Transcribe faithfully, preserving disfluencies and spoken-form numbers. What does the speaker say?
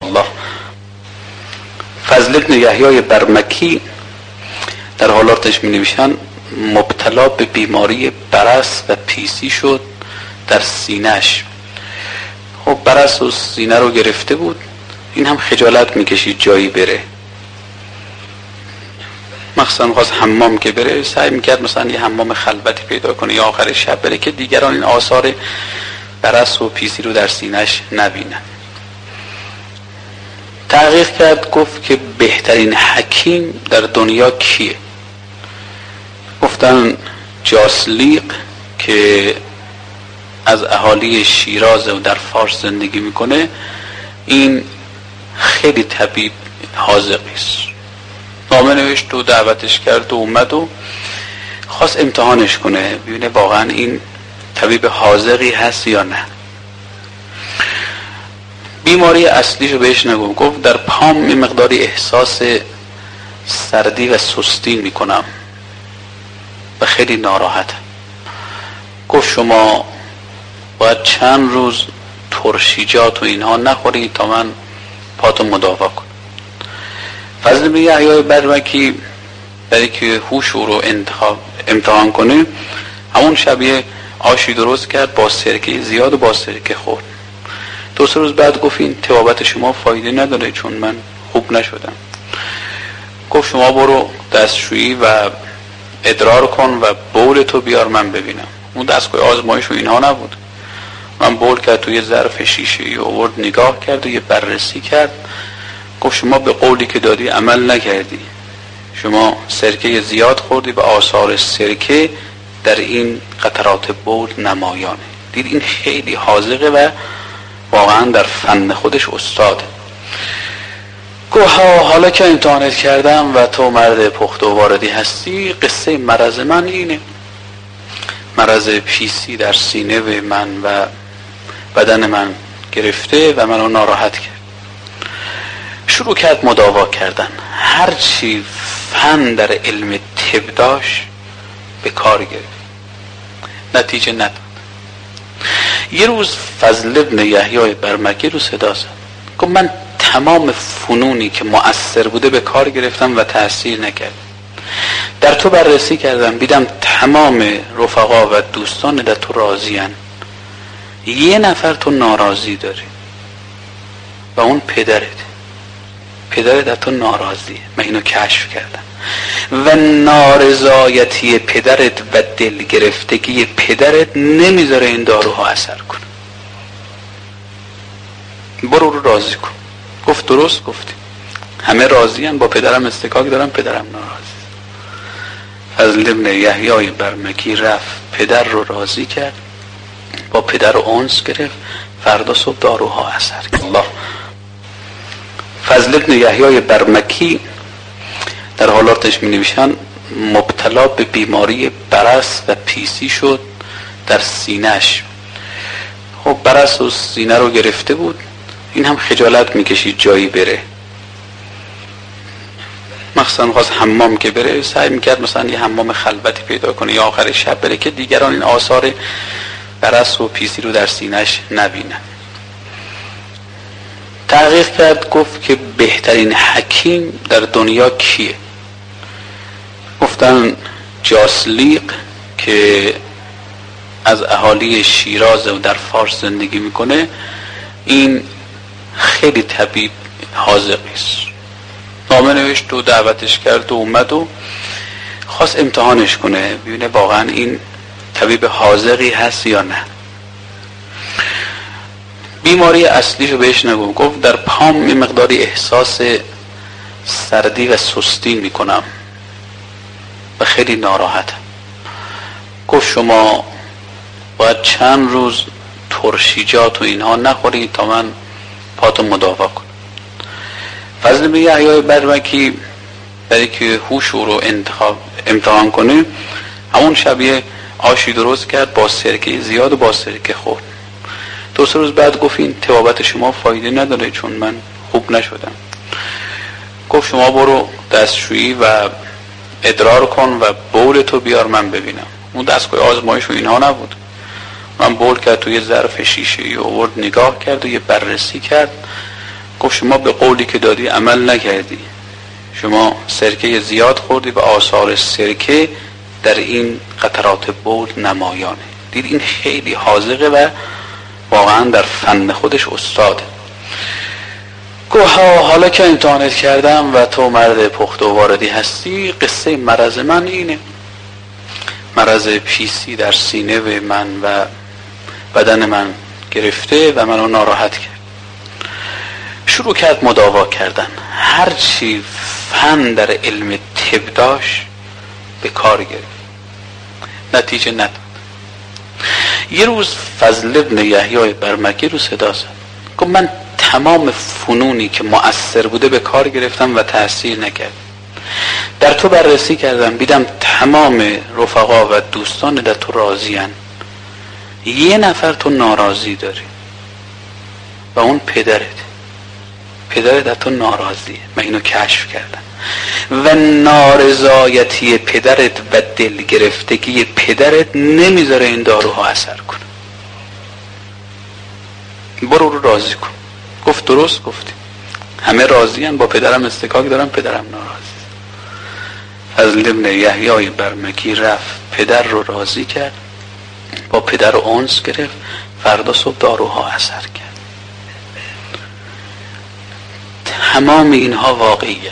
الله. فضل ابن یحیی برمکی در حالاتش می نویشن مبتلا به بیماری برص و پیسی شد در سینه‌اش. خب برص و سینه رو گرفته بود، این هم خجالت میکشید جایی بره، مخصوصا خواست حمام که بره سعی میکرد مثلا یه حمام خلوتی پیدا کنه یا آخر شب بره که دیگران این آثار برص و پیسی رو در سینه‌اش نبینن. تحقیق کرد، گفت که بهترین حکیم در دنیا کیه؟ گفتن جاسلیق که از اهالی شیراز و در فارس زندگی میکنه، این خیلی طبیب حاذقی است. نامه نوشت و دعوتش کرد و اومد و خواست امتحانش کنه ببینه واقعا این طبیب حاذقی هست یا نه. بیماری اصلیشو بهش نگم، گفت در پام یه مقداری احساس سردی و سستی میکنم و خیلی ناراحتم. گفت شما باید چند روز ترشیجات و اینها نخورید تا من پاتو مداوا کنم. فضل بن یحیی برمکی برای که هوش رو انتخاب امتحان کنه، همون شب آشی درست کرد با سرکه زیاد و با سرکه خورد. دو سه روز بعد گفت این طبابت شما فایده نداره چون من خوب نشدم. گفت شما برو دستشویی و ادرار کن و بول تو بیار من ببینم. اون دستگاه آزمایش و اینها نبود، من بول کرد توی ظرف شیشه‌ای آورد نگاه کرد و یه بررسی کرد. گفت شما به قولی که دادی عمل نکردی، شما سرکه زیاد خوردی و آثار سرکه در این قطرات بول نمایانه. دید این خیلی حاذقه و واقعا در فن خودش استاده. گفت حالا که امتحانت کردم و تو مرد پخته و واردی هستی، قصه مرض من اینه، مرض پیسی در سینه و من و بدن من گرفته و منو ناراحت کرد. شروع کرد مداوا کردن، هرچی فن در علم طب داشت به کار گرفت، نتیجه نداد. یه روز فضل ابن یحیی برمکی رو صدا زد، گفت من تمام فنونی که مؤثر بوده به کار گرفتم و تأثیر نکرد. در تو بررسی کردم، دیدم تمام رفقا و دوستان در تو راضی‌اند، یه نفر تو ناراضی داری و اون پدرت. پدرت در تو ناراضیه، من اینو کشف کردم و نارضایتی پدرت و دل گرفتگی پدرت نمیذاره این داروها اثر کنه. برو رو راضی کن. گفت درست گفتی، همه راضی‌اند، با پدرم استکاک دارم، پدرم ناراضی. فضل ابن یحیی برمکی رفت پدر رو راضی کرد، با پدر رو انس گرفت، فردا صبح داروها اثر کرد. الله. فضل ابن یحیی برمکی در حالاتش می نویشن مبتلا به بیماری برص و پیسی شد در سینه‌اش. خب برص و سینه رو گرفته بود، این هم خجالت میکشید جایی بره، مخصوصا خواست حمام که بره سعی میکرد مثلا یه حمام خلوتی پیدا کنه یا آخر شب بره که دیگران این آثار برص و پیسی رو در سینه‌اش نبینن. تحقیق کرد، گفت که بهترین حکیم در دنیا کیه؟ گفتن جاسلیق که از اهالی شیراز و در فارس زندگی میکنه، این خیلی طبیب حاذقی است. نامه نوشت و دعوتش کرد و اومد و خواست امتحانش کنه ببینه واقعا این طبیب حاذقی هست یا نه. بیماری اصلیشو بهش نگم، گفت در پام یه مقداری احساس سردی و سستی میکنم و خیلی ناراحتم. گفت شما باید چند روز ترشیجات و اینها نخورید تا من پاتو مداوا کنم. فضل بن یحیی برمکی برای که هوش رو انتخاب امتحان کنه، همون شب آشی درست کرد با سرکه زیاد و با سرکه خورد. دو سه روز بعد گفت این طبابت شما فایده نداره چون من خوب نشدم. گفت شما برو دستشویی و ادرار کن و بول تو بیار من ببینم. اون دستگاه آزمایش و اینها نبود، من بول کرد توی ظرف شیشه‌ای آورد نگاه کرد و یه بررسی کرد. گفت شما به قولی که دادی عمل نکردی، شما سرکه زیاد خوردی و آثار سرکه در این قطرات بول نمایانه. دید این خیلی حاذقه و واقعا در فن خودش استاده. گفت حالا که امتحانت کردم و تو مرد پخته و واردی هستی، قصه مرض من اینه. مرض پیسی در سینه و من و بدن من گرفته و منو ناراحت کرد. شروع کرد مداوا کردن. هرچی فن در علم طب داشت به کار گرفت، نتیجه نداد. یه روز فضل ابن یحیی برمکی رو صدا زد، گفت من تمام فنونی که مؤثر بوده به کار گرفتم و تأثیر نکرد. در تو بررسی کردم، دیدم تمام رفقا و دوستان در تو راضی‌اند، یه نفر تو ناراضی داری و اون پدرت. پدرت در تو ناراضیه، من اینو کشف کردم. و نارضایتی پدرت و دل گرفتگی پدرت نمیذاره این داروها اثر کنه. برو رو راضی کن. گفت درست گفتی، همه راضی‌اند، با پدرم استکاک دارم، پدرم ناراضی. فضل ابن یحیی برمکی رفت پدر رو راضی کرد، با پدر رو انس گرفت، فردا صبح داروها اثر کرد. تمام اینها واقعیه.